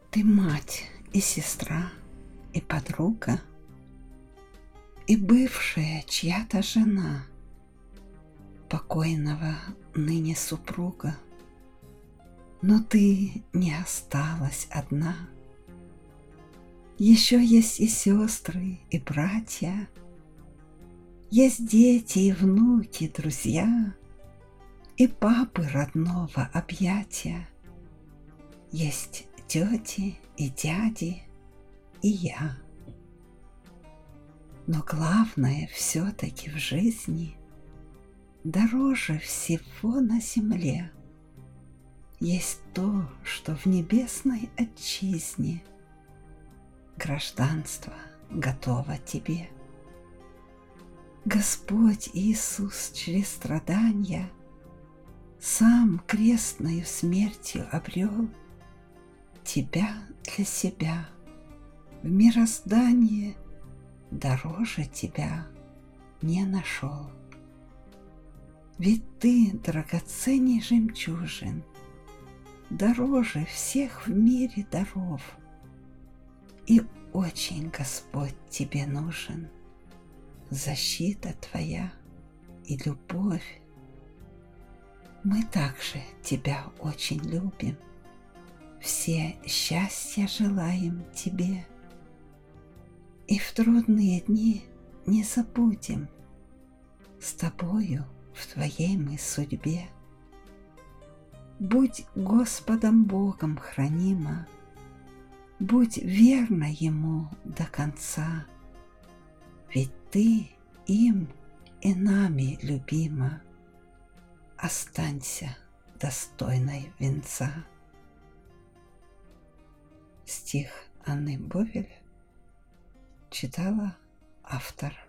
Ты мать и сестра, и подруга, и бывшая чья-то жена, покойного ныне супруга. Но ты не осталась одна. Еще есть и сестры, и братья, есть дети и внуки, друзья, и папы родного объятия, есть тети и дяди, и я. Но главное все-таки в жизни, дороже всего на земле, есть то, что в небесной отчизне гражданство готово тебе. Господь Иисус через страдания сам крестною смертью обрел тебя для себя, в мироздание дороже тебя не нашел. Ведь ты драгоценней жемчужин, дороже всех в мире даров, и очень Господь тебе нужен, защита твоя и любовь. Мы также тебя очень любим, все счастья желаем тебе, и в трудные дни не забудем с тобою в твоей мы судьбе. Будь Господом Богом хранима, будь верна Ему до конца, ведь ты им и нами любима. Останься достойной венца. Стих Анны Бовель читала автор.